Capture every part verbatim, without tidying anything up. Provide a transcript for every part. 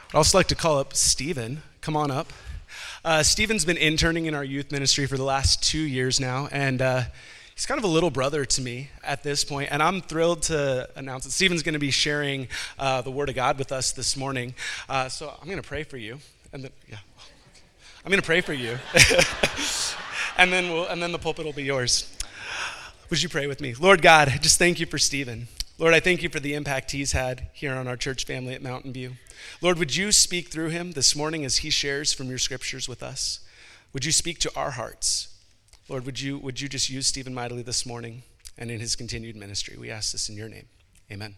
I'd also like to call up Stephen. Come on up. Uh, Stephen's been interning in our youth ministry for the last two years now, and uh, he's kind of a little brother to me at this point, and I'm thrilled to announce that Stephen's going to be sharing uh, the Word of God with us this morning. Uh, so I'm going to pray for you, and then yeah, I'm going to pray for you, and then we'll, and then the pulpit will be yours. Would you pray with me? Lord God, I just thank you for Stephen. Lord, I thank you for the impact he's had here on our church family at Mountain View. Lord, would you speak through him this morning as he shares from your scriptures with us? Would you speak to our hearts? Lord, would you would you just use Stephen mightily this morning and in his continued ministry? We ask this in your name. Amen.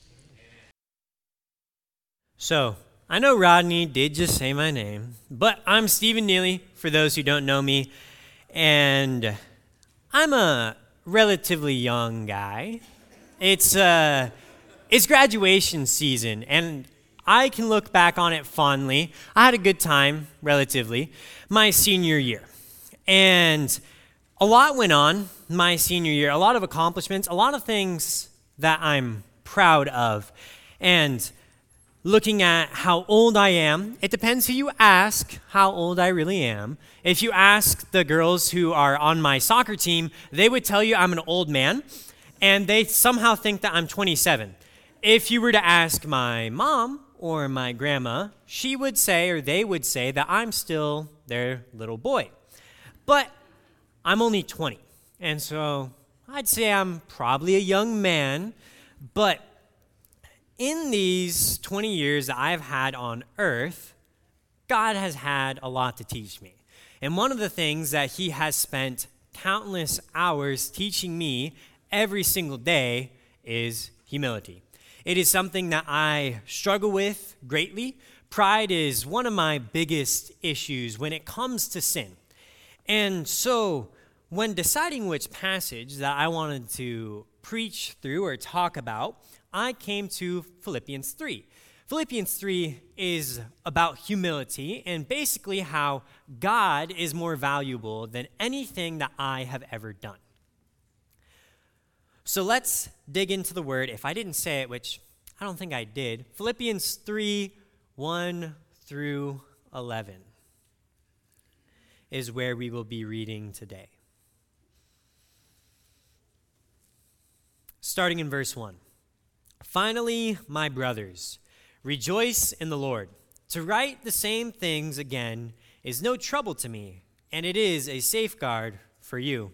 So, I know Rodney did just say my name, but I'm Stephen Neely, for those who don't know me, and I'm a relatively young guy. It's uh, it's graduation season, and I can look back on it fondly. I had a good time, relatively, my senior year. And a lot went on my senior year, a lot of accomplishments, a lot of things that I'm proud of. And looking at how old I am, it depends who you ask how old I really am. If you ask the girls who are on my soccer team, they would tell you I'm an old man, and they somehow think that I'm twenty-seven. If you were to ask my mom or my grandma, she would say, or they would say, that I'm still their little boy. But I'm only twenty, and so I'd say I'm probably a young man, but in these twenty years that I've had on earth, God has had a lot to teach me. And one of the things that he has spent countless hours teaching me every single day is humility. It is something that I struggle with greatly. Pride is one of my biggest issues when it comes to sin. And so when deciding which passage that I wanted to preach through or talk about, I came to Philippians three. Philippians three is about humility and basically how God is more valuable than anything that I have ever done. So let's dig into the word. If I didn't say it, which I don't think I did, Philippians three, one through eleven is where we will be reading today. Starting in verse one. Finally, my brothers, rejoice in the Lord. To write the same things again is no trouble to me, and it is a safeguard for you.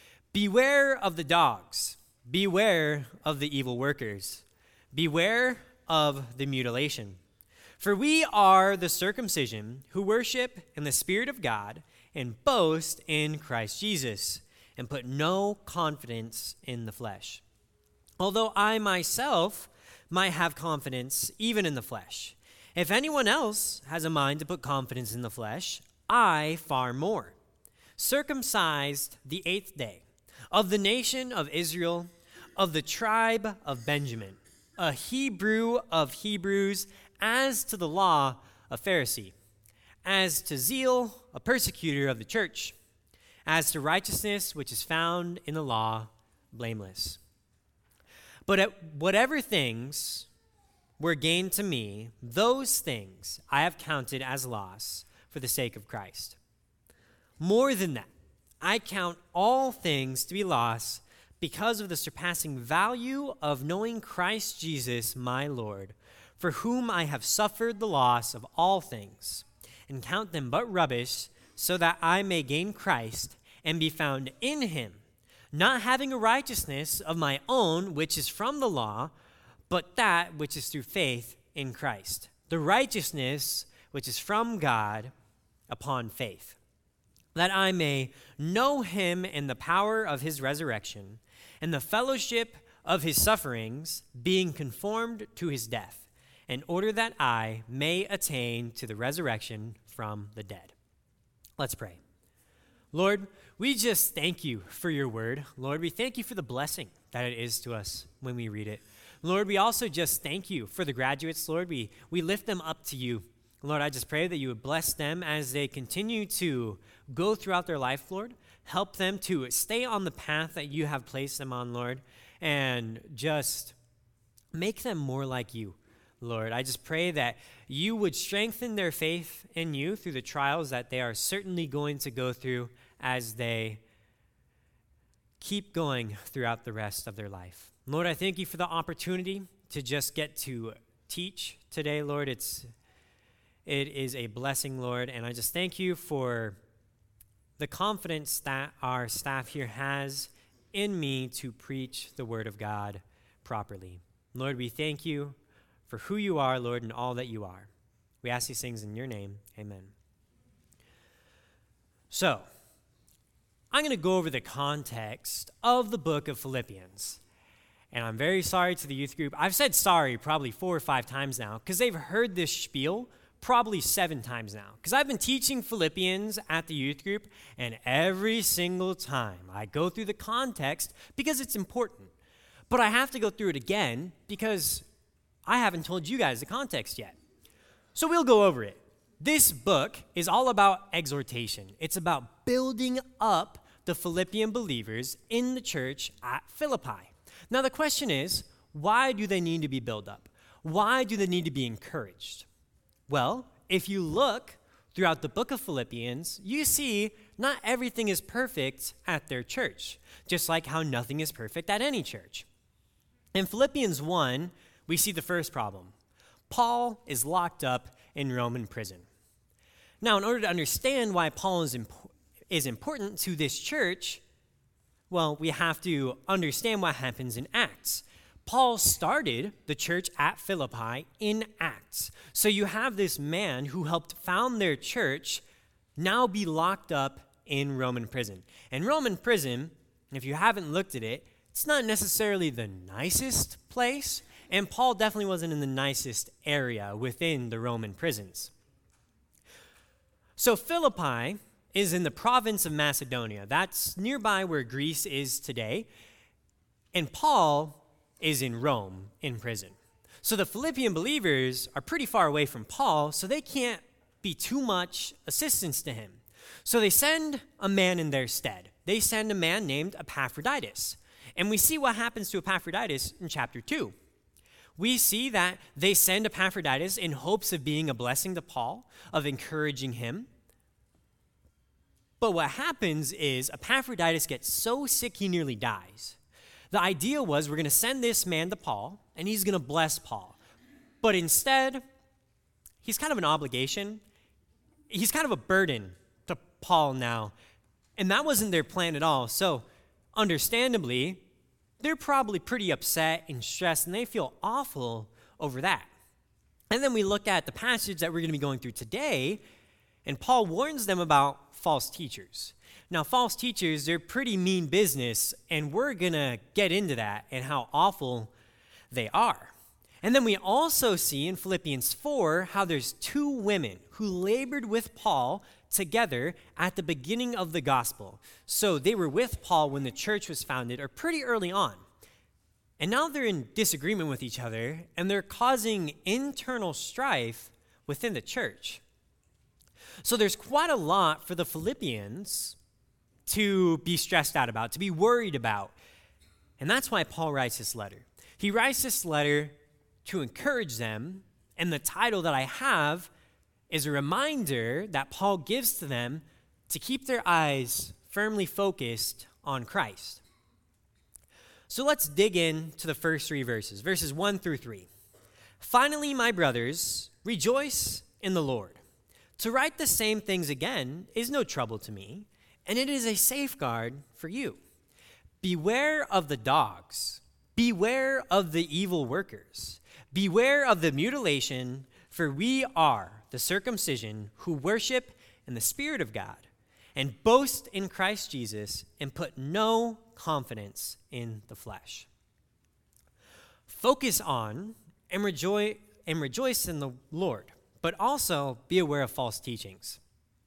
Beware of the dogs. Beware of the evil workers. Beware of the mutilation. For we are the circumcision who worship in the Spirit of God and boast in Christ Jesus and put no confidence in the flesh. Although I myself might have confidence even in the flesh. If anyone else has a mind to put confidence in the flesh, I far more. Circumcised the eighth day, of the nation of Israel, of the tribe of Benjamin, a Hebrew of Hebrews, as to the law, a Pharisee, as to zeal, a persecutor of the church, as to righteousness which is found in the law, blameless. But at whatever things were gained to me, those things I have counted as loss for the sake of Christ. More than that, I count all things to be loss because of the surpassing value of knowing Christ Jesus my Lord, for whom I have suffered the loss of all things, and count them but rubbish, so that I may gain Christ and be found in him, not having a righteousness of my own which is from the law, but that which is through faith in Christ, the righteousness which is from God upon faith, that I may know him in the power of his resurrection, and the fellowship of his sufferings, being conformed to his death, in order that I may attain to the resurrection from the dead. Let's pray. Lord, we just thank you for your word. Lord, we thank you for the blessing that it is to us when we read it. Lord, we also just thank you for the graduates. Lord, we, we lift them up to you. Lord, I just pray that you would bless them as they continue to go throughout their life, Lord. Help them to stay on the path that you have placed them on, Lord, and just make them more like you. Lord. I just pray that you would strengthen their faith in you through the trials that they are certainly going to go through as they keep going throughout the rest of their life. Lord, I thank you for the opportunity to just get to teach today, Lord. It's it is a blessing, Lord, and I just thank you for the confidence that our staff here has in me to preach the word of God properly. Lord, we thank you for who you are, Lord, and all that you are. We ask these things in your name. Amen. So, I'm going to go over the context of the book of Philippians. And I'm very sorry to the youth group. I've said sorry probably four or five times now because they've heard this spiel probably seven times now. Because I've been teaching Philippians at the youth group, and every single time I go through the context because it's important. But I have to go through it again because I haven't told you guys the context yet. So we'll go over it. This book is all about exhortation. It's about building up the Philippian believers in the church at Philippi. Now the question is, why do they need to be built up? Why do they need to be encouraged? Well, if you look throughout the book of Philippians, you see not everything is perfect at their church, just like how nothing is perfect at any church. In Philippians one, we see the first problem. Paul is locked up in Roman prison. Now, in order to understand why Paul is, imp- is important to this church, well, we have to understand what happens in Acts. Paul started the church at Philippi in Acts. So you have this man who helped found their church now be locked up in Roman prison. And Roman prison, if you haven't looked at it, it's not necessarily the nicest place, and Paul definitely wasn't in the nicest area within the Roman prisons. So Philippi is in the province of Macedonia. That's nearby where Greece is today. And Paul is in Rome in prison. So the Philippian believers are pretty far away from Paul, so they can't be too much assistance to him. So they send a man in their stead. They send a man named Epaphroditus. And we see what happens to Epaphroditus in chapter two. We see that they send Epaphroditus in hopes of being a blessing to Paul, of encouraging him. But what happens is Epaphroditus gets so sick he nearly dies. The idea was we're going to send this man to Paul, and he's going to bless Paul. But instead, he's kind of an obligation. He's kind of a burden to Paul now. And that wasn't their plan at all. So, understandably, they're probably pretty upset and stressed, and they feel awful over that. And then we look at the passage that we're going to be going through today, and Paul warns them about false teachers. Now, false teachers, they're pretty mean business, and we're going to get into that and how awful they are. And then we also see in Philippians four how there's two women who labored with Paul together at the beginning of the gospel. So they were with Paul when the church was founded, or pretty early on. And now they're in disagreement with each other, and they're causing internal strife within the church. So there's quite a lot for the Philippians to be stressed out about, to be worried about. And that's why Paul writes this letter. He writes this letter to encourage them, and the title that I have is a reminder that Paul gives to them to keep their eyes firmly focused on Christ. So let's dig into the first three verses, verses one through three. Finally, my brothers, rejoice in the Lord. To write the same things again is no trouble to me, and it is a safeguard for you. Beware of the dogs. Beware of the evil workers. Beware of the mutilation, for we are the circumcision who worship in the Spirit of God and boast in Christ Jesus and put no confidence in the flesh. Focus on and rejoice, and rejoice in the Lord, but also be aware of false teachings.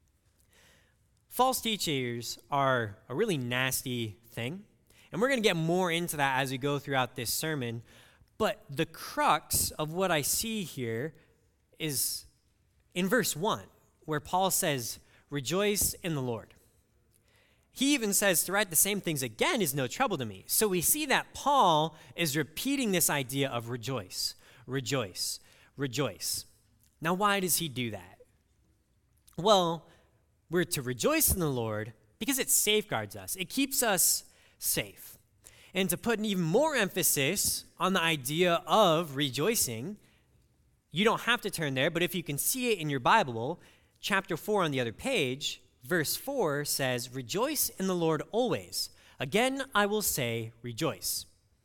False teachers are a really nasty thing, and we're going to get more into that as we go throughout this sermon, but the crux of what I see here is in verse one, where Paul says, rejoice in the Lord. He even says to write the same things again is no trouble to me. So we see that Paul is repeating this idea of rejoice, rejoice, rejoice. Now, why does he do that? Well, we're to rejoice in the Lord because it safeguards us. It keeps us safe. And to put an even more emphasis on the idea of rejoicing, you don't have to turn there, but if you can see it in your Bible, chapter four on the other page, verse four says, "Rejoice in the Lord always. Again, I will say, rejoice."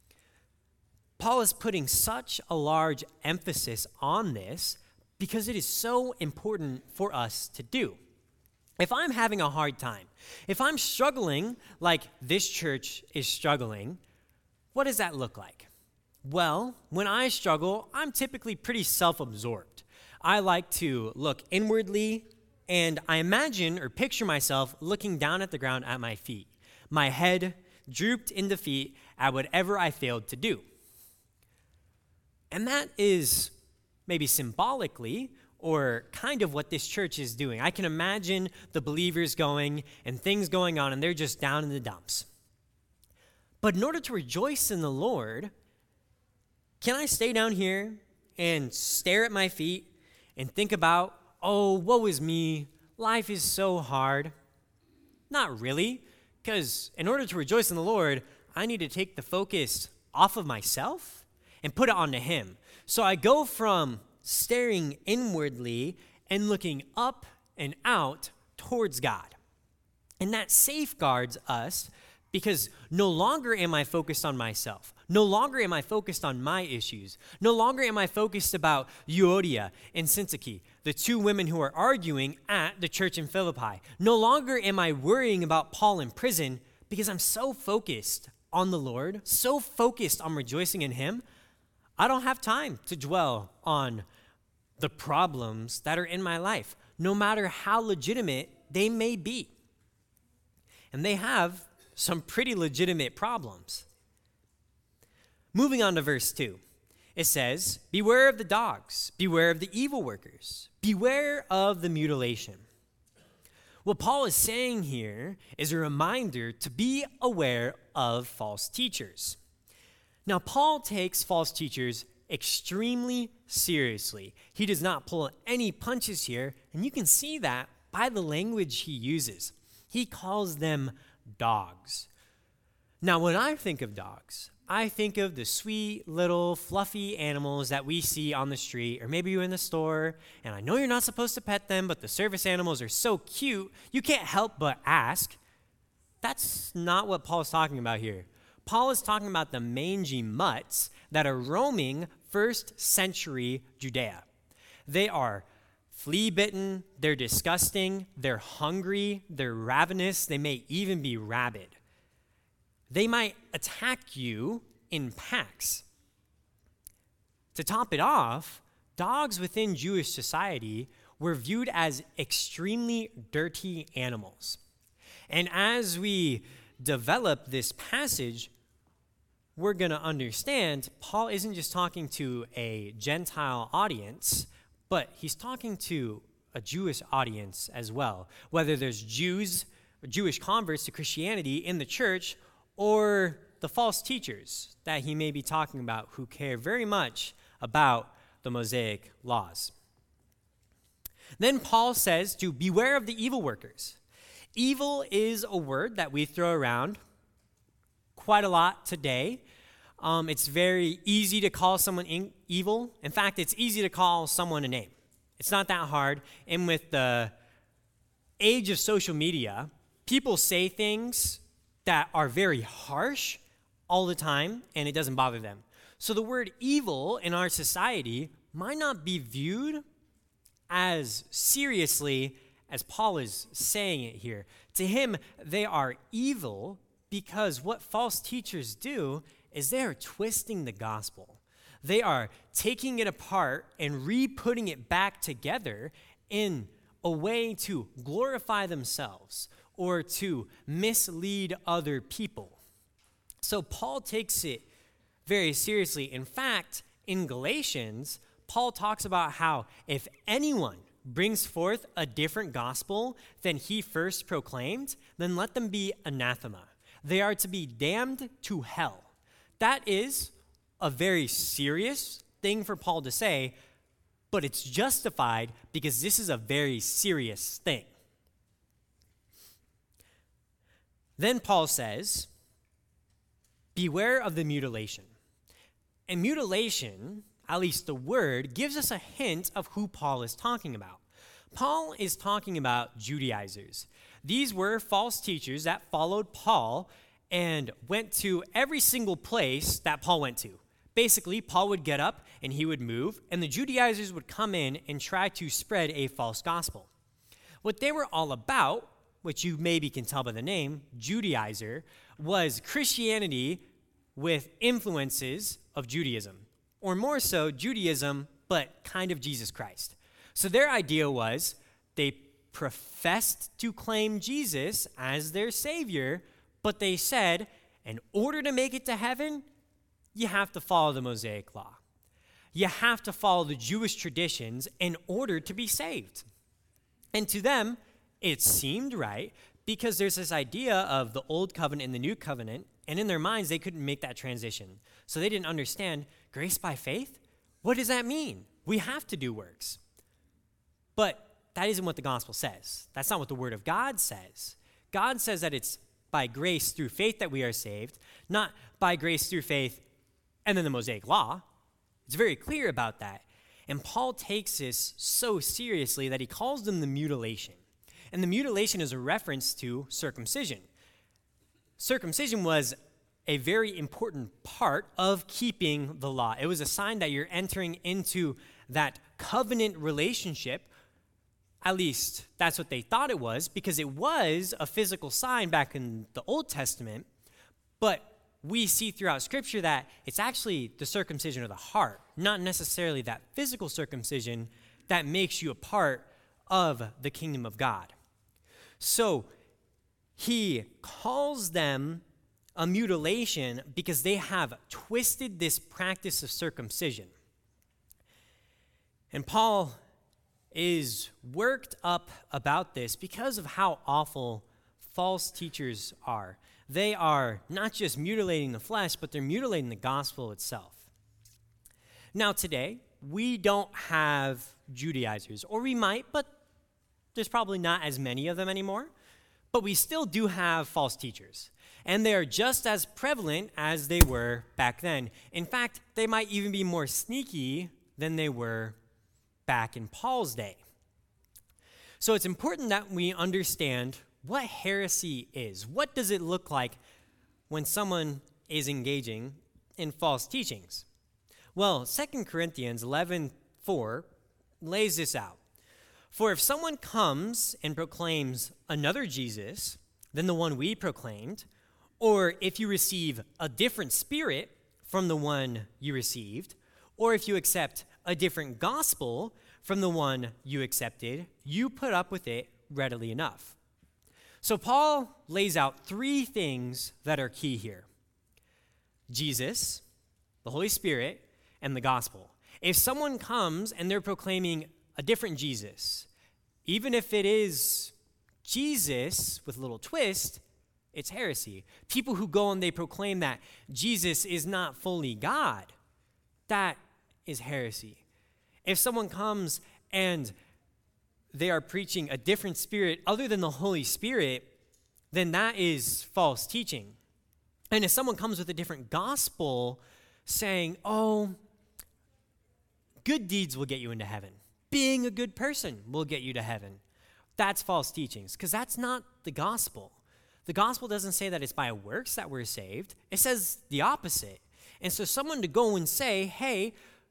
Paul is putting such a large emphasis on this because it is so important for us to do. If I'm having a hard time, if I'm struggling like this church is struggling, what does that look like? Well, when I struggle, I'm typically pretty self-absorbed. I like to look inwardly, and I imagine or picture myself looking down at the ground at my feet, my head drooped in defeat at whatever I failed to do. And that is maybe symbolically or kind of what this church is doing. I can imagine the believers going and things going on, and they're just down in the dumps. But in order to rejoice in the Lord, can I stay down here and stare at my feet and think about, oh, woe is me, life is so hard? Not really, because in order to rejoice in the Lord, I need to take the focus off of myself and put it onto him. So I go from staring inwardly and looking up and out towards God. And that safeguards us because no longer am I focused on myself. No longer am I focused on my issues. No longer am I focused about Euodia and Syntyche, the two women who are arguing at the church in Philippi. No longer am I worrying about Paul in prison because I'm so focused on the Lord, so focused on rejoicing in him, I don't have time to dwell on the problems that are in my life, no matter how legitimate they may be. And they have some pretty legitimate problems. Moving on to verse two, it says, "Beware of the dogs, beware of the evil workers, beware of the mutilation." What Paul is saying here is a reminder to be aware of false teachers. Now, Paul takes false teachers extremely seriously. He does not pull any punches here, and you can see that by the language he uses. He calls them dogs. Now, when I think of dogs, I think of the sweet little fluffy animals that we see on the street, or maybe you're in the store, and I know you're not supposed to pet them, but the service animals are so cute, you can't help but ask. That's not what Paul's talking about here. Paul is talking about the mangy mutts that are roaming first century Judea. They are flea-bitten, they're disgusting, they're hungry, they're ravenous, they may even be rabid. They might attack you in packs. To top it off, dogs within Jewish society were viewed as extremely dirty animals. And as we develop this passage, we're going to understand Paul isn't just talking to a Gentile audience, but he's talking to a Jewish audience as well. Whether there's Jews, Jewish converts to Christianity in the church, or the false teachers that he may be talking about who care very much about the Mosaic laws. Then Paul says to beware of the evil workers. Evil is a word that we throw around quite a lot today. Um, it's very easy to call someone in- evil. In fact, it's easy to call someone a name. It's not that hard. And with the age of social media, people say things that are very harsh all the time, and it doesn't bother them. So the word evil in our society might not be viewed as seriously as Paul is saying it here. To him, they are evil because what false teachers do is they are twisting the gospel. They are taking it apart and re-putting it back together in a way to glorify themselves or to mislead other people. So Paul takes it very seriously. In fact, in Galatians, Paul talks about how if anyone brings forth a different gospel than he first proclaimed, then let them be anathema. They are to be damned to hell. That is a very serious thing for Paul to say, but it's justified because this is a very serious thing. Then Paul says, beware of the mutilation. And mutilation, at least the word, gives us a hint of who Paul is talking about. Paul is talking about Judaizers. These were false teachers that followed Paul and went to every single place that Paul went to. Basically, Paul would get up and he would move, and the Judaizers would come in and try to spread a false gospel. What they were all about, which you maybe can tell by the name, Judaizer, was Christianity with influences of Judaism, or more so, Judaism, but kind of Jesus Christ. So their idea was they professed to claim Jesus as their Savior, but they said, in order to make it to heaven, you have to follow the Mosaic Law. You have to follow the Jewish traditions in order to be saved. And to them, it seemed right because there's this idea of the Old Covenant and the New Covenant, and in their minds, they couldn't make that transition. So they didn't understand grace by faith. What does that mean? We have to do works. But that isn't what the gospel says. That's not what the word of God says. God says that it's by grace through faith that we are saved, not by grace through faith and then the Mosaic Law. It's very clear about that. And Paul takes this so seriously that he calls them the mutilation. And the mutilation is a reference to circumcision. Circumcision was a very important part of keeping the law. It was a sign that you're entering into that covenant relationship. At least that's what they thought it was, because it was a physical sign back in the Old Testament. But we see throughout Scripture that it's actually the circumcision of the heart, not necessarily that physical circumcision that makes you a part of the kingdom of God. So he calls them a mutilation because they have twisted this practice of circumcision. And Paul is worked up about this because of how awful false teachers are. They are not just mutilating the flesh, but they're mutilating the gospel itself. Now today, we don't have Judaizers, or we might, but there's probably not as many of them anymore. But we still do have false teachers, and they are just as prevalent as they were back then. In fact, they might even be more sneaky than they were back in Paul's day. So it's important that we understand what heresy is. What does it look like when someone is engaging in false teachings? Well, Second Corinthians eleven four lays this out. For if someone comes and proclaims another Jesus than the one we proclaimed, or if you receive a different spirit from the one you received, or if you accept a different gospel from the one you accepted, you put up with it readily enough. So Paul lays out three things that are key here: Jesus, the Holy Spirit, and the gospel. If someone comes and they're proclaiming a different Jesus, even if it is Jesus with a little twist, it's heresy. People who go and they proclaim that Jesus is not fully God, that is heresy. If someone comes and they are preaching a different spirit other than the Holy Spirit, then that is false teaching. And if someone comes with a different gospel saying, oh, good deeds will get you into heaven, being a good person will get you to heaven, that's false teachings, because that's not the gospel. The gospel doesn't say that it's by works that we're saved. It says the opposite. And so someone to go and say, hey,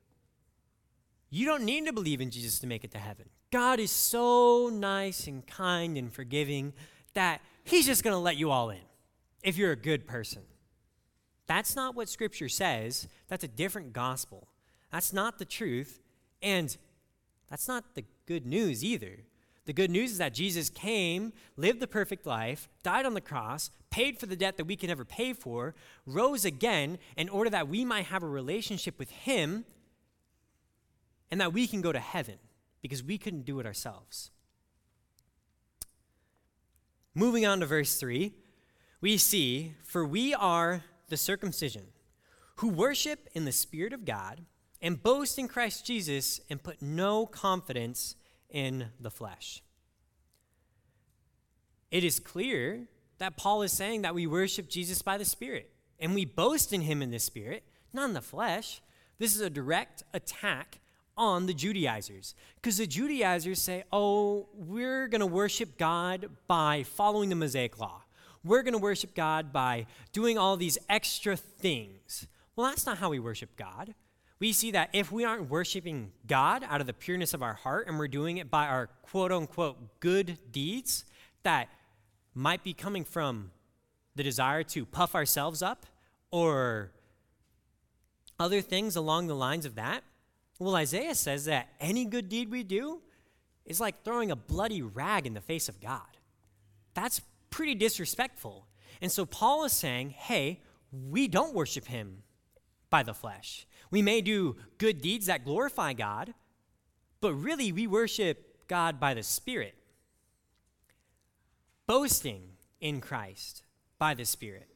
you don't need to believe in Jesus to make it to heaven. God is so nice and kind and forgiving that he's just going to let you all in if you're a good person. That's not what Scripture says. That's a different gospel. That's not the truth, and that's not the good news either. The good news is that Jesus came, lived the perfect life, died on the cross, paid for the debt that we can never pay for, rose again in order that we might have a relationship with him and that we can go to heaven because we couldn't do it ourselves. Moving on to verse three, we see, for we are the circumcision who worship in the Spirit of God and boast in Christ Jesus and put no confidence in the flesh. It is clear that Paul is saying that we worship Jesus by the Spirit, and we boast in him in the Spirit, not in the flesh. This is a direct attack on the Judaizers, because the Judaizers say, oh, we're going to worship God by following the Mosaic Law. We're going to worship God by doing all these extra things. Well, that's not how we worship God. We see that if we aren't worshiping God out of the pureness of our heart and we're doing it by our quote-unquote good deeds that might be coming from the desire to puff ourselves up or other things along the lines of that, well, Isaiah says that any good deed we do is like throwing a bloody rag in the face of God. That's pretty disrespectful. And so Paul is saying, hey, we don't worship him by the flesh. We may do good deeds that glorify God, but really we worship God by the Spirit. Boasting in Christ by the Spirit.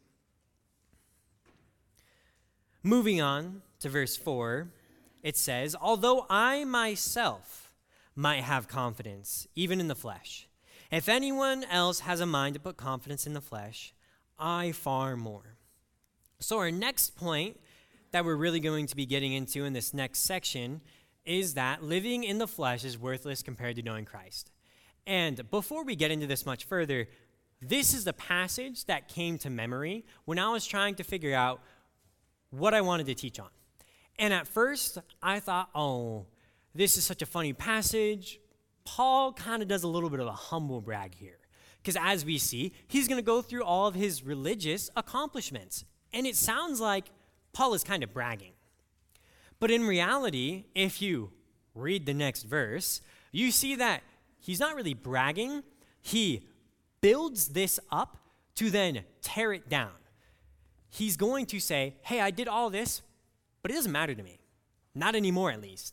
Moving on to verse four, it says, although I myself might have confidence, even in the flesh, if anyone else has a mind to put confidence in the flesh, I far more. So our next point that we're really going to be getting into in this next section is that living in the flesh is worthless compared to knowing Christ. And before we get into this much further, this is the passage that came to memory when I was trying to figure out what I wanted to teach on. And at first, I thought, oh, this is such a funny passage. Paul kind of does a little bit of a humble brag here. Because as we see, he's going to go through all of his religious accomplishments. And it sounds like Paul is kind of bragging. But in reality, if you read the next verse, you see that he's not really bragging. He builds this up to then tear it down. He's going to say, hey, I did all this, but it doesn't matter to me. Not anymore, at least.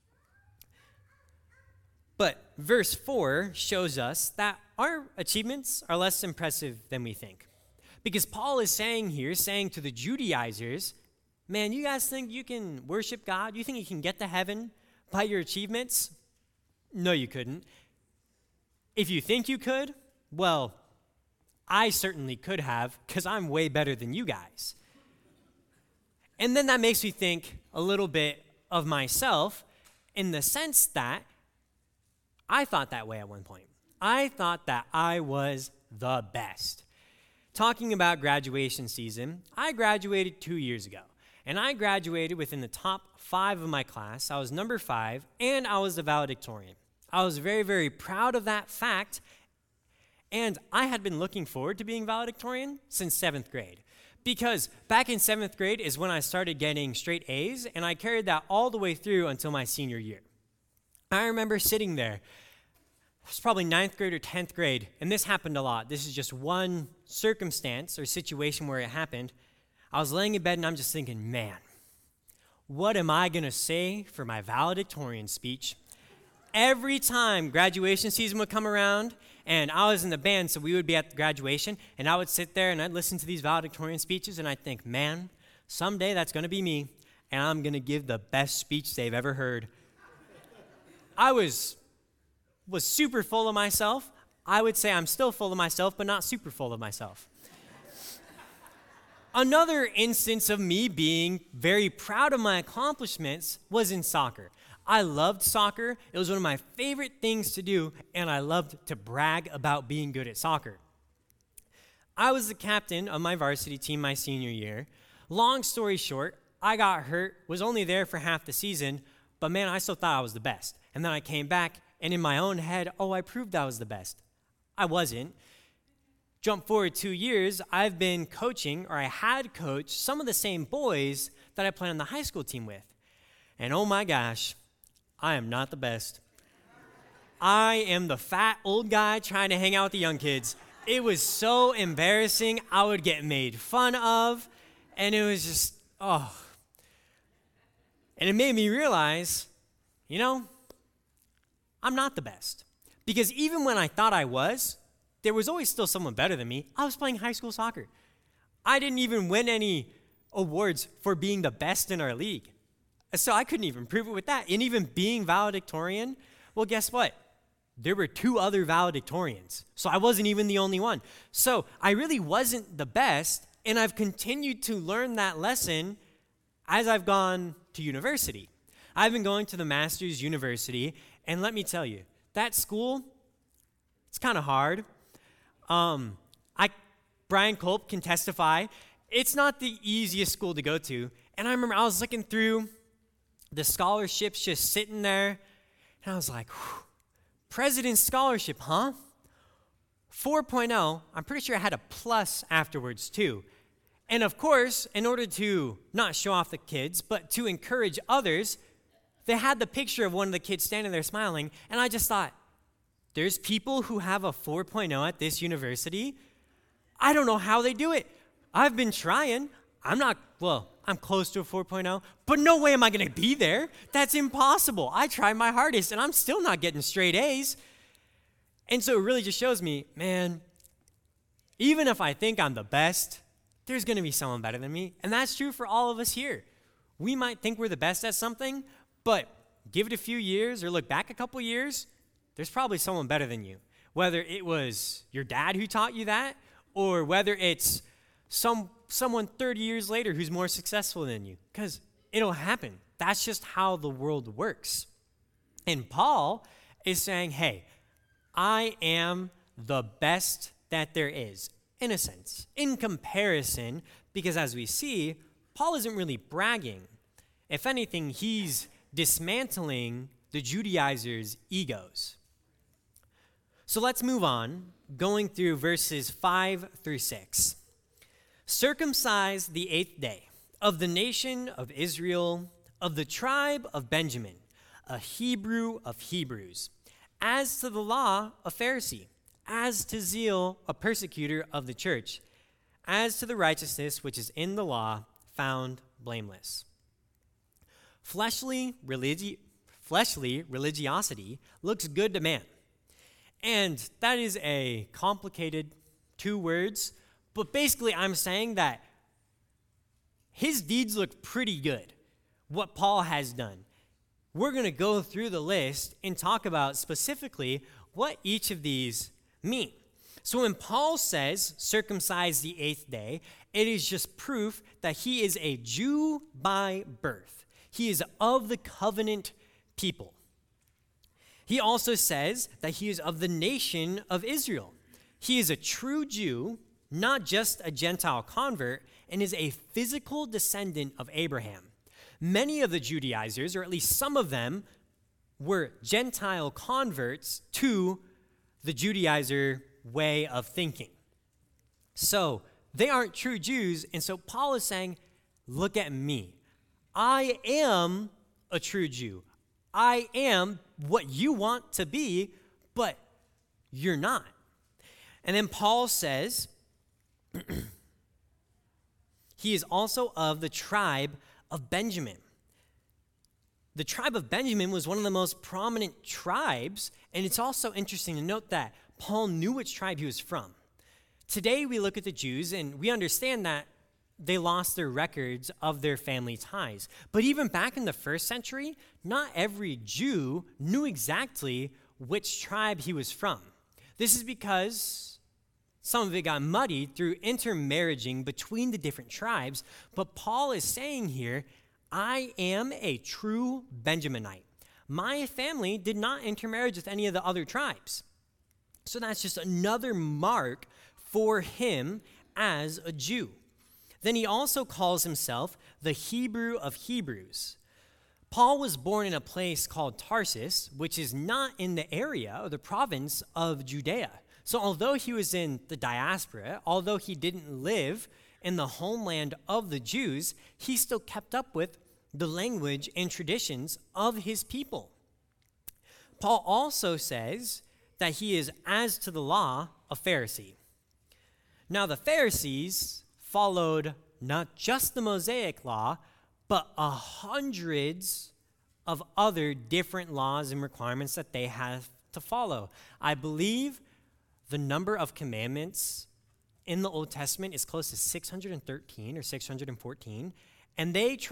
But verse four shows us that our achievements are less impressive than we think. Because Paul is saying here, saying to the Judaizers, man, you guys think you can worship God? You think you can get to heaven by your achievements? No, you couldn't. If you think you could, well, I certainly could have, because I'm way better than you guys. And then that makes me think a little bit of myself in the sense that I thought that way at one point. I thought that I was the best. Talking about graduation season, I graduated two years ago. And I graduated within the top five of my class. I was number five, and I was the valedictorian. I was very, very proud of that fact. And I had been looking forward to being valedictorian since seventh grade. Because back in seventh grade is when I started getting straight A's, and I carried that all the way through until my senior year. I remember sitting there. It was probably ninth grade or tenth grade, and this happened a lot. This is just one circumstance or situation where it happened. I was laying in bed, and I'm just thinking, man, what am I going to say for my valedictorian speech? Every time graduation season would come around, and I was in the band, so we would be at the graduation, and I would sit there, and I'd listen to these valedictorian speeches, and I'd think, man, someday that's going to be me, and I'm going to give the best speech they've ever heard. I was, was super full of myself. I would say I'm still full of myself, but not super full of myself. Another instance of me being very proud of my accomplishments was in soccer. I loved soccer. It was one of my favorite things to do, and I loved to brag about being good at soccer. I was the captain of my varsity team my senior year. Long story short, I got hurt, was only there for half the season, but man, I still thought I was the best. And then I came back, and in my own head, oh, I proved I was the best. I wasn't. Jump forward two years, I've been coaching, or I had coached, some of the same boys that I played on the high school team with. And oh my gosh, I am not the best. I am the fat old guy trying to hang out with the young kids. It was so embarrassing. I would get made fun of, and it was just, oh. And it made me realize, you know, I'm not the best. Because even when I thought I was, there was always still someone better than me. I was playing high school soccer. I didn't even win any awards for being the best in our league. So I couldn't even prove it with that. And even being valedictorian, well, guess what? There were two other valedictorians. So I wasn't even the only one. So I really wasn't the best, and I've continued to learn that lesson as I've gone to university. I've been going to the Master's University, and let me tell you, that school, it's kind of hard. Um, I, Brian Culp can testify. It's not the easiest school to go to. And I remember I was looking through the scholarships just sitting there, and I was like, whew, President's Scholarship, huh? four point oh, I'm pretty sure I had a plus afterwards too. And of course, in order to not show off the kids, but to encourage others, they had the picture of one of the kids standing there smiling, and I just thought, there's people who have a four point oh at this university. I don't know how they do it. I've been trying. I'm not, well, I'm close to a four point oh, but no way am I going to be there. That's impossible. I tried my hardest, and I'm still not getting straight A's. And so it really just shows me, man, even if I think I'm the best, there's going to be someone better than me. And that's true for all of us here. We might think we're the best at something, but give it a few years or look back a couple years, there's probably someone better than you. Whether it was your dad who taught you that, or whether it's some someone thirty years later who's more successful than you, because it'll happen. That's just how the world works. And Paul is saying, hey, I am the best that there is, in a sense, in comparison, because as we see, Paul isn't really bragging. If anything, he's dismantling the Judaizers' egos. So let's move on, going through verses five through six. Circumcised the eighth day, of the nation of Israel, of the tribe of Benjamin, a Hebrew of Hebrews, as to the law, a Pharisee, as to zeal, a persecutor of the church, as to the righteousness which is in the law, found blameless. Fleshly, religi- fleshly religiosity looks good to man. And that is a complicated two words, but basically I'm saying that his deeds look pretty good, what Paul has done. We're going to go through the list and talk about specifically what each of these mean. So when Paul says circumcise the eighth day, it is just proof that he is a Jew by birth. He is of the covenant people. He also says that he is of the nation of Israel. He is a true Jew, not just a Gentile convert, and is a physical descendant of Abraham. Many of the Judaizers, or at least some of them, were Gentile converts to the Judaizer way of thinking. So they aren't true Jews, and so Paul is saying, look at me. I am a true Jew. I am what you want to be, but you're not. And then Paul says, he is also of the tribe of Benjamin. The tribe of Benjamin was one of the most prominent tribes, and it's also interesting to note that Paul knew which tribe he was from. Today we look at the Jews, and we understand that they lost their records of their family ties. But even back in the first century, not every Jew knew exactly which tribe he was from. This is because some of it got muddied through intermarrying between the different tribes. But Paul is saying here, I am a true Benjaminite. My family did not intermarry with any of the other tribes. So that's just another mark for him as a Jew. Then he also calls himself the Hebrew of Hebrews. Paul was born in a place called Tarsus, which is not in the area or the province of Judea. So although he was in the diaspora, although he didn't live in the homeland of the Jews, he still kept up with the language and traditions of his people. Paul also says that he is, as to the law, a Pharisee. Now the Pharisees followed not just the Mosaic law, but a hundreds of other different laws and requirements that they have to follow. I believe the number of commandments in the Old Testament is close to six hundred thirteen or six hundred fourteen, and they tr-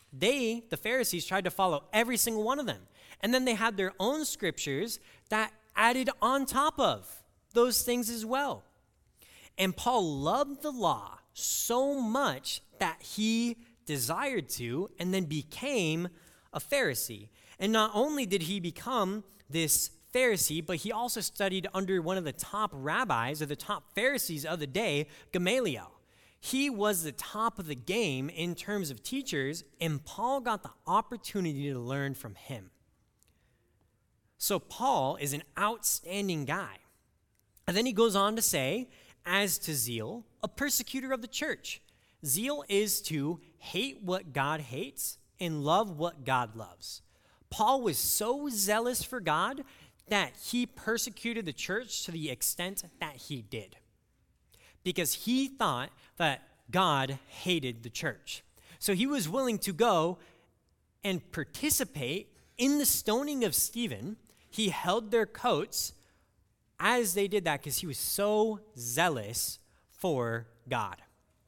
They, the Pharisees, tried to follow every single one of them. And then they had their own scriptures that added on top of those things as well. And Paul loved the law so much that he desired to and then became a Pharisee. And not only did he become this Pharisee, but he also studied under one of the top rabbis or the top Pharisees of the day, Gamaliel. He was the top of the game in terms of teachers, and Paul got the opportunity to learn from him. So Paul is an outstanding guy. And then he goes on to say, as to zeal, a persecutor of the church. Zeal is to hate what God hates and love what God loves. Paul was so zealous for God that he persecuted the church to the extent that he did, because he thought that God hated the church. So he was willing to go and participate in the stoning of Stephen. He held their coats as they did that because he was so zealous for God.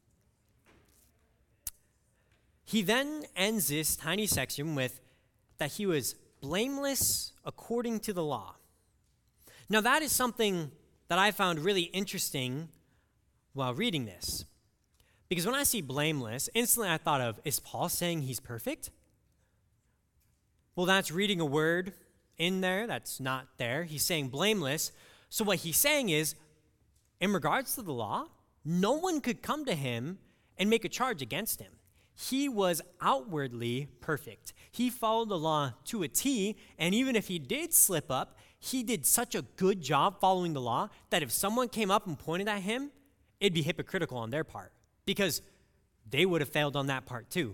He then ends this tiny section with that he was blameless according to the law. Now, that is something that I found really interesting while reading this. Because when I see blameless, instantly I thought of, is Paul saying he's perfect? Well, that's reading a word in there that's not there. He's saying blameless. So what he's saying is, in regards to the law, no one could come to him and make a charge against him. He was outwardly perfect. He followed the law to a T, and even if he did slip up, he did such a good job following the law that if someone came up and pointed at him, it'd be hypocritical on their part because they would have failed on that part too.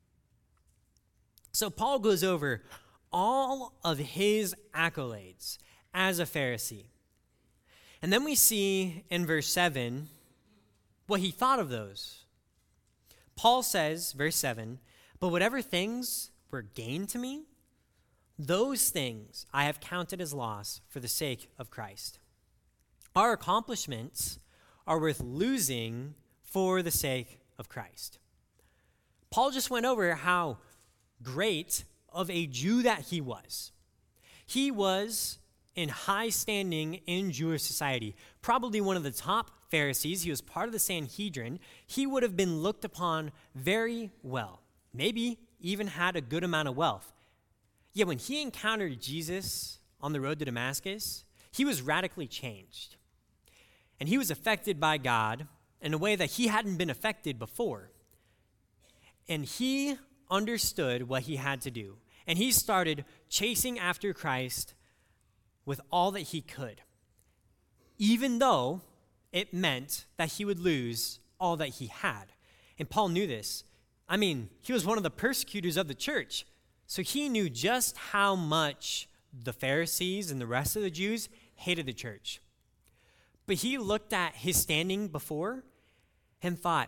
So Paul goes over all of his accolades as a Pharisee. And then we see in verse seven what he thought of those. Paul says, verse seven, but whatever things were gain to me, those things I have counted as loss for the sake of Christ. Our accomplishments are worth losing for the sake of Christ. Paul just went over how great of a Jew that he was. He was in high standing in Jewish society, probably one of the top Pharisees. He was part of the Sanhedrin. He would have been looked upon very well, maybe even had a good amount of wealth. Yet when he encountered Jesus on the road to Damascus, he was radically changed. And he was affected by God in a way that he hadn't been affected before. And he understood what he had to do. And he started chasing after Christ with all that he could, even though it meant that he would lose all that he had. And Paul knew this. I mean, he was one of the persecutors of the church, so he knew just how much the Pharisees and the rest of the Jews hated the church. But he looked at his standing before and thought,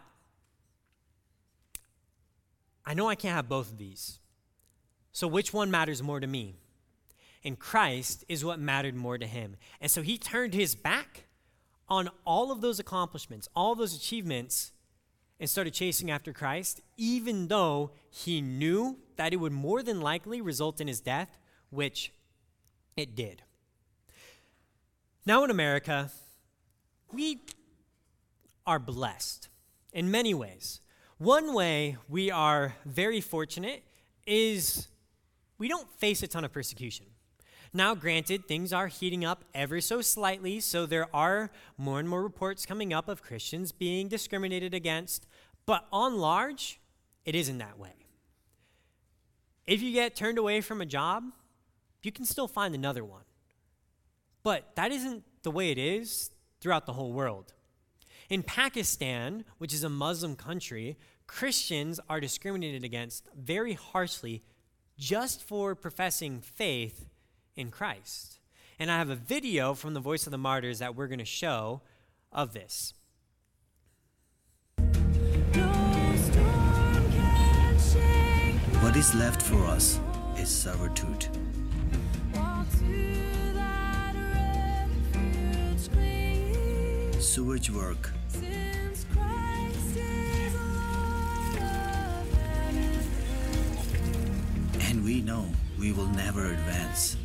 I know I can't have both of these, so which one matters more to me? And Christ is what mattered more to him. And so he turned his back on all of those accomplishments, all of those achievements, and started chasing after Christ, even though he knew that it would more than likely result in his death, which it did. Now in America, we are blessed in many ways. One way we are very fortunate is we don't face a ton of persecution. Now, granted, things are heating up ever so slightly, so there are more and more reports coming up of Christians being discriminated against, but on large, it isn't that way. If you get turned away from a job, you can still find another one. But that isn't the way it is throughout the whole world. In Pakistan, which is a Muslim country, Christians are discriminated against very harshly just for professing faith in Christ. And I have a video from the Voice of the Martyrs that we're going to show of this. What is left for us is servitude. Sewage work, we will never advance.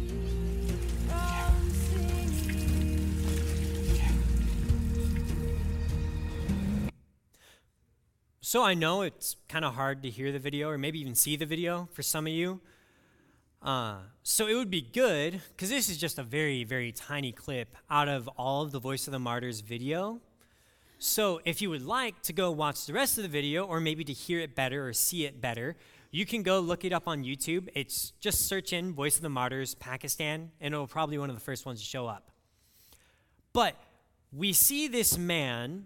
So I know it's kind of hard to hear the video or maybe even see the video for some of you. Uh, so it would be good, because this is just a very, very tiny clip out of all of the Voice of the Martyrs video. So if you would like to go watch the rest of the video, or maybe to hear it better or see it better, you can go look it up on YouTube. It's just search in Voice of the Martyrs Pakistan, and it'll probably be one of the first ones to show up. But we see this man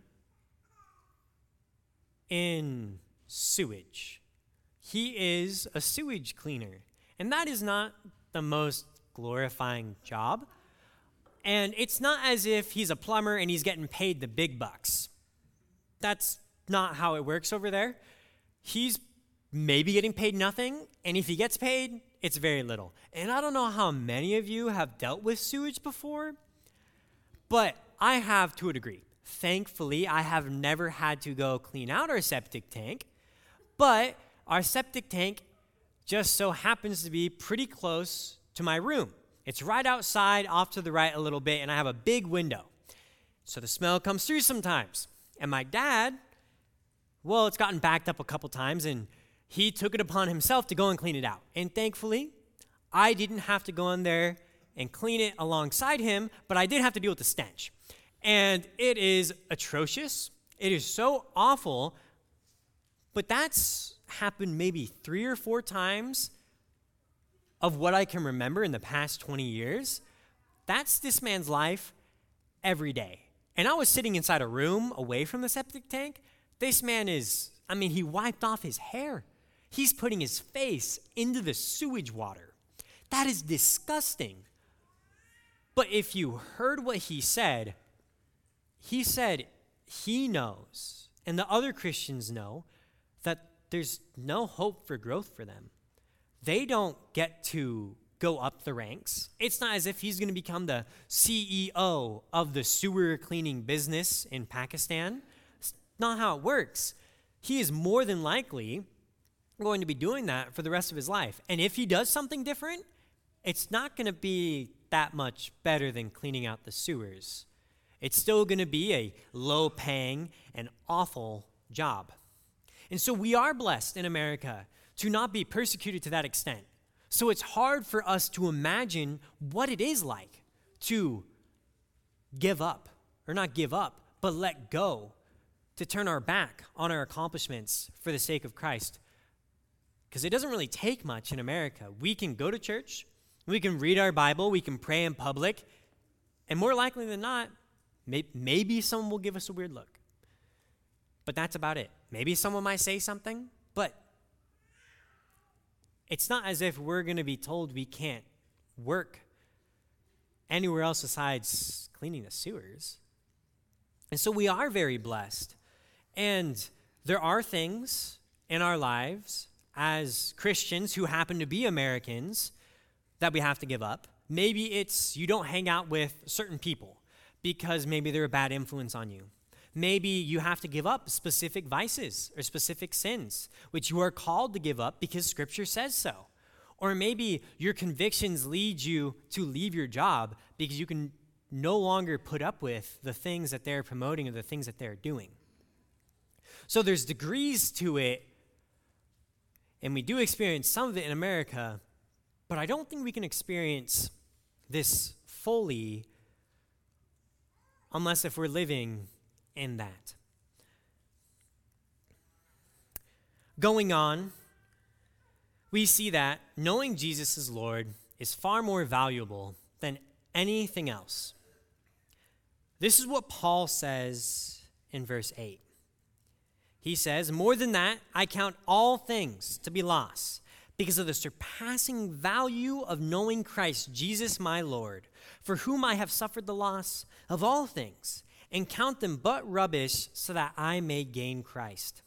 in sewage. He is a sewage cleaner. And that is not the most glorifying job. And it's not as if he's a plumber and he's getting paid the big bucks. That's not how it works over there. He's maybe getting paid nothing, and if he gets paid, it's very little. And I don't know how many of you have dealt with sewage before, but I have to a degree. Thankfully, I have never had to go clean out our septic tank, but our septic tank just so happens to be pretty close to my room. It's right outside, off to the right a little bit, and I have a big window. So the smell comes through sometimes. And my dad, well, it's gotten backed up a couple times, and he took it upon himself to go and clean it out. And thankfully, I didn't have to go in there and clean it alongside him, but I did have to deal with the stench. And it is atrocious. It is so awful. But that's happened maybe three or four times of what I can remember in the past twenty years. That's this man's life every day. And I was sitting inside a room away from the septic tank. This man is, I mean, he wiped off his hair. He's putting his face into the sewage water. That is disgusting. But if you heard what he said, he said he knows, and the other Christians know, that there's no hope for growth for them. They don't get to go up the ranks. It's not as if he's going to become the C E O of the sewer cleaning business in Pakistan. It's not how it works. He is more than likely going to be doing that for the rest of his life. And if he does something different, it's not going to be that much better than cleaning out the sewers. It's still going to be a low-paying and awful job. And so we are blessed in America to not be persecuted to that extent. So it's hard for us to imagine what it is like to give up, or not give up, but let go, to turn our back on our accomplishments for the sake of Christ. Because it doesn't really take much in America. We can go to church, we can read our Bible, we can pray in public, and more likely than not, may- maybe someone will give us a weird look. But that's about it. Maybe someone might say something, but it's not as if we're going to be told we can't work anywhere else besides cleaning the sewers. And so we are very blessed. And there are things in our lives as Christians who happen to be Americans that we have to give up. Maybe it's you don't hang out with certain people because maybe they're a bad influence on you. Maybe you have to give up specific vices or specific sins, which you are called to give up because Scripture says so. Or maybe your convictions lead you to leave your job because you can no longer put up with the things that they're promoting or the things that they're doing. So there's degrees to it, and we do experience some of it in America, but I don't think we can experience this fully unless if we're living in that. Going on, we see that knowing Jesus as Lord is far more valuable than anything else. This is what Paul says in verse eight. He says, "More than that, I count all things to be loss because of the surpassing value of knowing Christ Jesus my Lord, for whom I have suffered the loss of all things, and count them but rubbish so that I may gain Christ."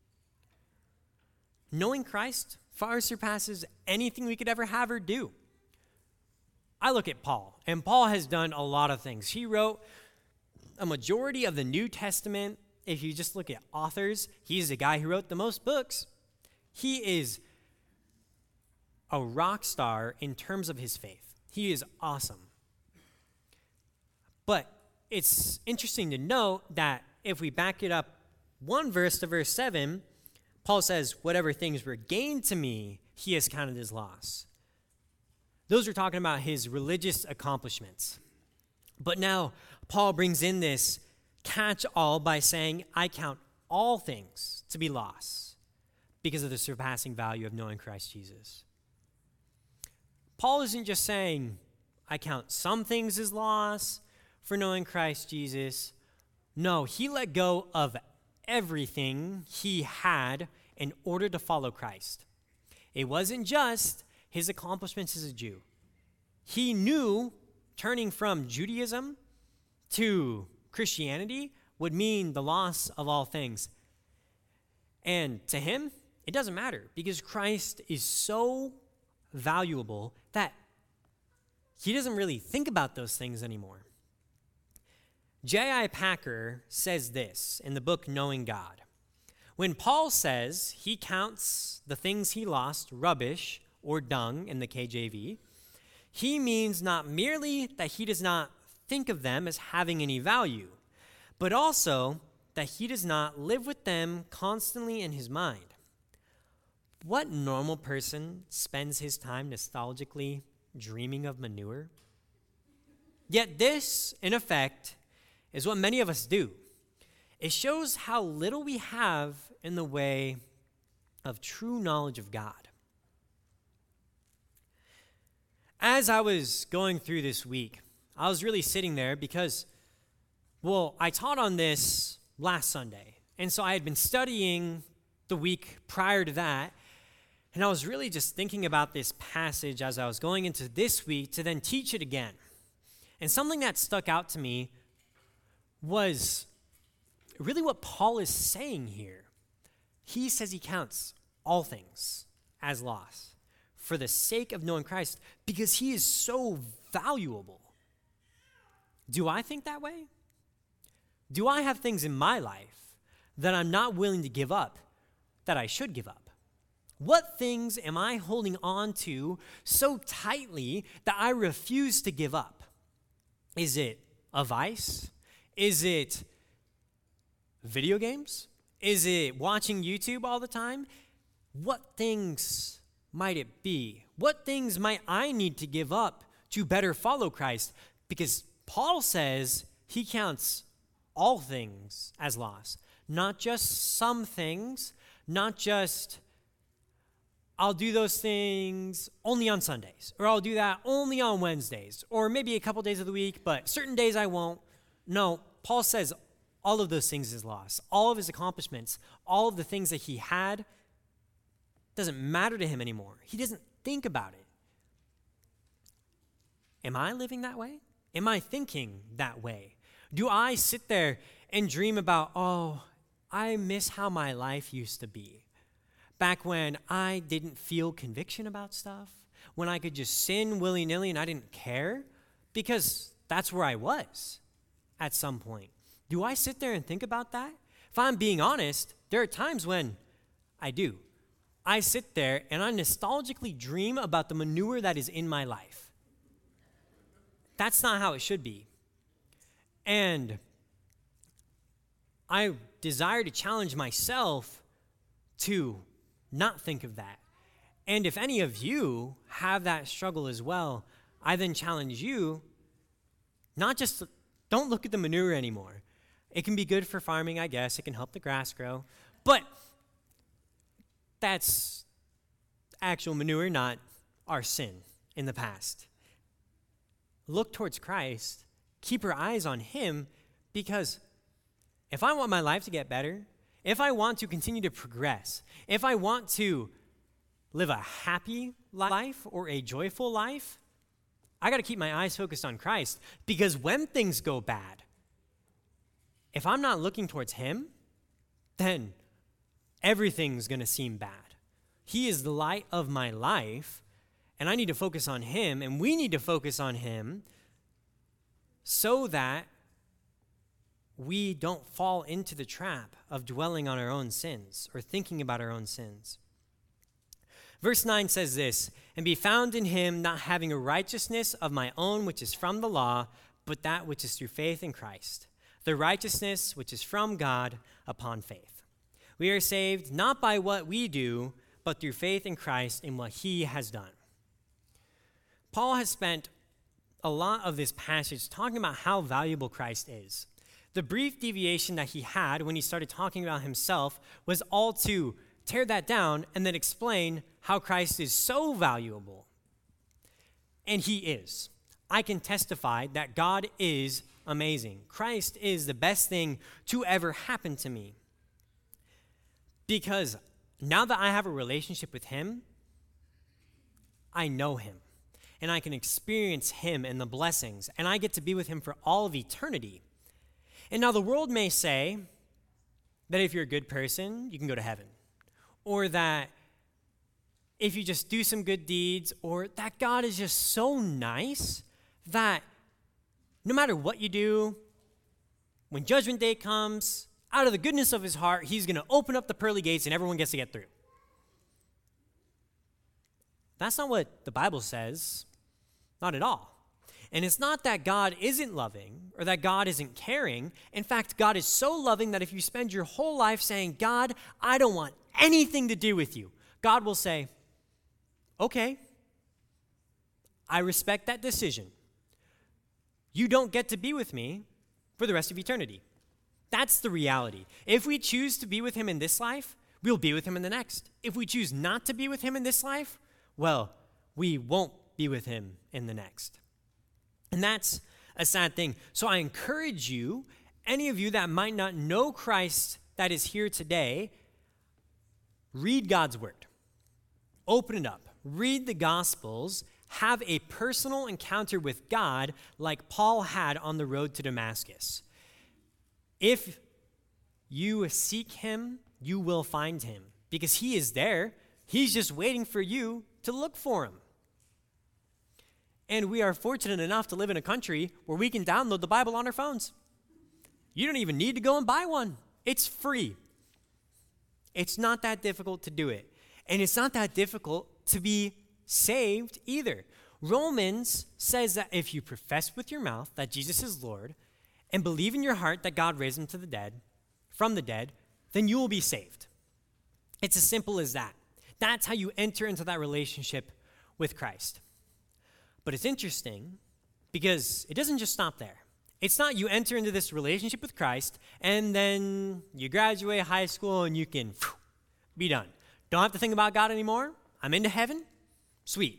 Knowing Christ far surpasses anything we could ever have or do. I look at Paul, and Paul has done a lot of things. He wrote a majority of the New Testament. If you just look at authors, he's the guy who wrote the most books. He is a rock star in terms of his faith. He is awesome. But it's interesting to note that if we back it up one verse to verse seven, Paul says, whatever things were gained to me, he has counted as loss. Those are talking about his religious accomplishments. But now Paul brings in this catch-all by saying, I count all things to be loss because of the surpassing value of knowing Christ Jesus. Paul isn't just saying, I count some things as loss for knowing Christ Jesus. No, he let go of everything he had in order to follow Christ. It wasn't just his accomplishments as a Jew. He knew turning from Judaism to Christianity would mean the loss of all things. And to him, it doesn't matter because Christ is so valuable that he doesn't really think about those things anymore. J I Packer says this in the book Knowing God. When Paul says he counts the things he lost rubbish or dung in the K J V, he means not merely that he does not think of them as having any value, but also that he does not live with them constantly in his mind. What normal person spends his time nostalgically dreaming of manure? Yet this, in effect, is what many of us do. It shows how little we have in the way of true knowledge of God. As I was going through this week, I was really sitting there because, well, I taught on this last Sunday. And so I had been studying the week prior to that. And I was really just thinking about this passage as I was going into this week to then teach it again. And something that stuck out to me was really what Paul is saying here. He says he counts all things as loss for the sake of knowing Christ because he is so valuable. Do I think that way? Do I have things in my life that I'm not willing to give up that I should give up? What things am I holding on to so tightly that I refuse to give up? Is it a vice? Is it video games? Is it watching YouTube all the time? What things might it be? What things might I need to give up to better follow Christ? Because Paul says he counts all things as loss, not just some things, not just I'll do those things only on Sundays, or I'll do that only on Wednesdays, or maybe a couple days of the week, but certain days I won't. No, Paul says all of those things is lost. All of his accomplishments, all of the things that he had doesn't matter to him anymore. He doesn't think about it. Am I living that way? Am I thinking that way? Do I sit there and dream about, oh, I miss how my life used to be? Back when I didn't feel conviction about stuff, when I could just sin willy-nilly and I didn't care, because that's where I was at some point. Do I sit there and think about that? If I'm being honest, there are times when I do. I sit there and I nostalgically dream about the manure that is in my life. That's not how it should be. And I desire to challenge myself to not think of that. And if any of you have that struggle as well, I then challenge you, not just, don't look at the manure anymore. It can be good for farming, I guess. It can help the grass grow. But that's actual manure, not our sin in the past. Look towards Christ. Keep your eyes on him, because if I want my life to get better, if I want to continue to progress, if I want to live a happy life or a joyful life, I got to keep my eyes focused on Christ, because when things go bad, if I'm not looking towards him, then everything's going to seem bad. He is the light of my life, and I need to focus on him, and we need to focus on him so that we don't fall into the trap of dwelling on our own sins or thinking about our own sins. Verse nine says this, "And be found in him, not having a righteousness of my own which is from the law, but that which is through faith in Christ, the righteousness which is from God upon faith. We are saved not by what we do, but through faith in Christ in what he has done." Paul has spent a lot of this passage talking about how valuable Christ is. The brief deviation that he had when he started talking about himself was all to tear that down and then explain how Christ is so valuable. And he is. I can testify that God is amazing. Christ is the best thing to ever happen to me. Because now that I have a relationship with him, I know him. And I can experience him and the blessings. And I get to be with him for all of eternity. And now the world may say that if you're a good person, you can go to heaven. Or that if you just do some good deeds, or that God is just so nice that no matter what you do, when judgment day comes, out of the goodness of his heart, he's going to open up the pearly gates and everyone gets to get through. That's not what the Bible says. Not at all. And it's not that God isn't loving or that God isn't caring. In fact, God is so loving that if you spend your whole life saying, "God, I don't want anything to do with you," God will say, "Okay, I respect that decision. You don't get to be with me for the rest of eternity." That's the reality. If we choose to be with him in this life, we'll be with him in the next. If we choose not to be with him in this life, well, we won't be with him in the next. And that's a sad thing. So I encourage you, any of you that might not know Christ that is here today, read God's word. Open it up. Read the Gospels. Have a personal encounter with God like Paul had on the road to Damascus. If you seek him, you will find him because he is there. He's just waiting for you to look for him. And we are fortunate enough to live in a country where we can download the Bible on our phones. You don't even need to go and buy one. It's free. It's not that difficult to do it. And it's not that difficult to be saved either. Romans says that if you profess with your mouth that Jesus is Lord and believe in your heart that God raised him to the dead, from the dead, then you will be saved. It's as simple as that. That's how you enter into that relationship with Christ. But it's interesting because it doesn't just stop there. It's not you enter into this relationship with Christ and then you graduate high school and you can whew, be done. Don't have to think about God anymore. I'm into heaven. Sweet.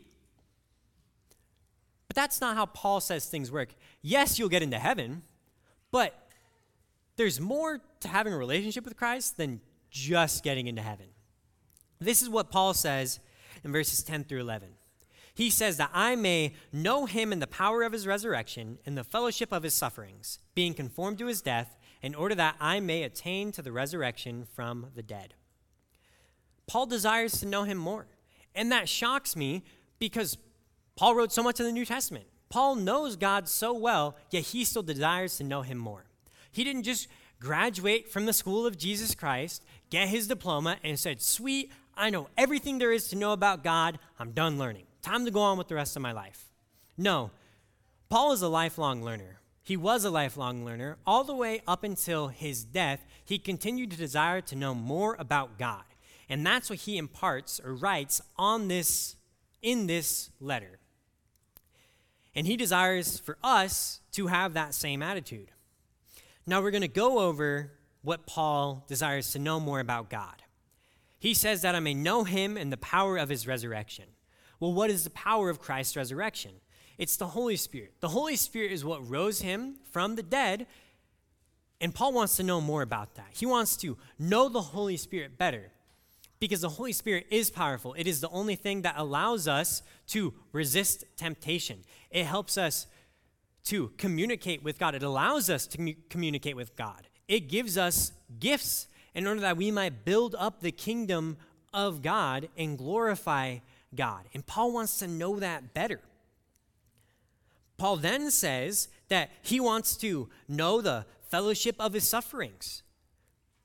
But that's not how Paul says things work. Yes, you'll get into heaven, but there's more to having a relationship with Christ than just getting into heaven. This is what Paul says in verses ten through eleven. He says that I may know him in the power of his resurrection and the fellowship of his sufferings, being conformed to his death, in order that I may attain to the resurrection from the dead. Paul desires to know him more. And that shocks me because Paul wrote so much in the New Testament. Paul knows God so well, yet he still desires to know him more. He didn't just graduate from the school of Jesus Christ, get his diploma, and said, "Sweet, I know everything there is to know about God. I'm done learning. Time to go on with the rest of my life." No, Paul is a lifelong learner. He was a lifelong learner. All the way up until his death, he continued to desire to know more about God. And that's what he imparts or writes on this, in this letter. And he desires for us to have that same attitude. Now we're going to go over what Paul desires to know more about God. He says that I may know him in the power of his resurrection. Well, what is the power of Christ's resurrection? It's the Holy Spirit. The Holy Spirit is what rose him from the dead, and Paul wants to know more about that. He wants to know the Holy Spirit better because the Holy Spirit is powerful. It is the only thing that allows us to resist temptation. It helps us to communicate with God. It allows us to communicate with God. It gives us gifts in order that we might build up the kingdom of God and glorify God. And Paul wants to know that better. Paul then says that he wants to know the fellowship of his sufferings.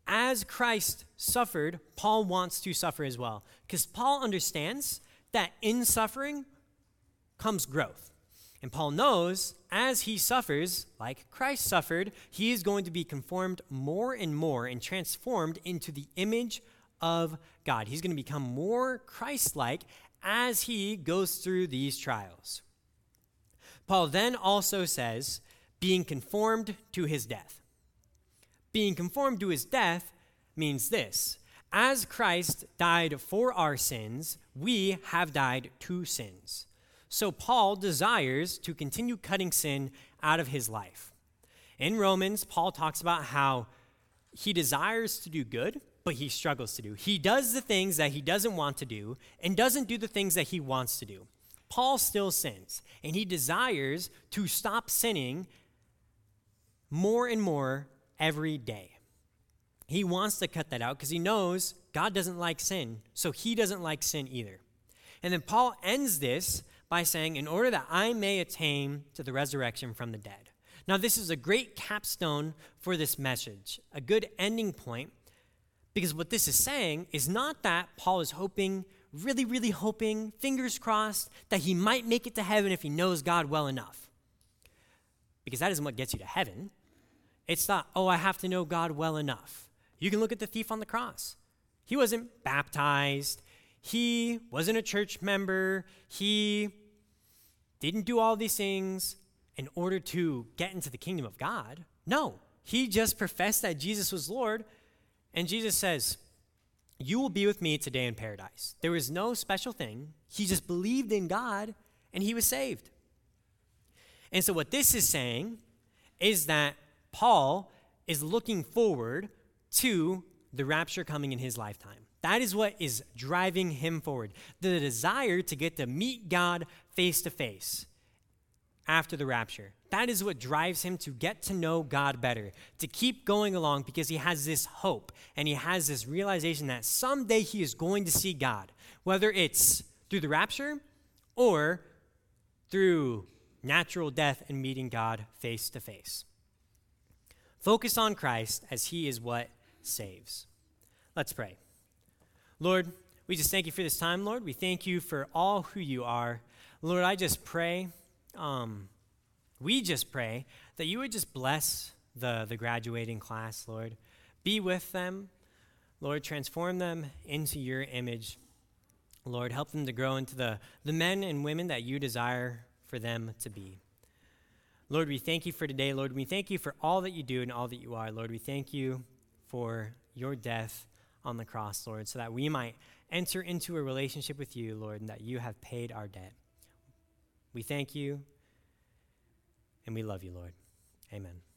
as Christ suffered, Paul wants to suffer as well. Because Paul understands that in suffering comes growth. And Paul knows as he suffers, like Christ suffered, he is going to be conformed more and more and transformed into the image of God. He's going to become more Christ-like as he goes through these trials. Paul then also says, being conformed to his death. Being conformed to his death means this: as Christ died for our sins, we have died to sins. So Paul desires to continue cutting sin out of his life. In Romans, Paul talks about how he desires to do good, but he struggles to do. He does the things that he doesn't want to do and doesn't do the things that he wants to do. Paul still sins, and he desires to stop sinning more and more every day. He wants to cut that out because he knows God doesn't like sin, so he doesn't like sin either. And then Paul ends this by saying, in order that I may attain to the resurrection from the dead. Now, this is a great capstone for this message, a good ending point, because what this is saying is not that Paul is hoping, really, really hoping, fingers crossed, that he might make it to heaven if he knows God well enough. Because that isn't what gets you to heaven. It's not, oh, I have to know God well enough. You can look at the thief on the cross. He wasn't baptized. He wasn't a church member. He didn't do all these things in order to get into the kingdom of God. No, he just professed that Jesus was Lord, and Jesus says, you will be with me today in paradise. There was no special thing. He just believed in God, and he was saved. And so what this is saying is that Paul is looking forward to the rapture coming in his lifetime. That is what is driving him forward. The desire to get to meet God face to face after the rapture. That is what drives him to get to know God better, to keep going along because he has this hope and he has this realization that someday he is going to see God, whether it's through the rapture or through natural death and meeting God face to face. Focus on Christ as he is what saves. Let's pray. Lord, we just thank you for this time, Lord. We thank you for all who you are. Lord, I just pray, um, we just pray that you would just bless the, the graduating class, Lord. Be with them. Lord, transform them into your image. Lord, help them to grow into the, the men and women that you desire for them to be. Lord, we thank you for today. Lord, we thank you for all that you do and all that you are. Lord, we thank you for your death on the cross, Lord, so that we might enter into a relationship with you, Lord, and that you have paid our debt. We thank you, and we love you, Lord. Amen.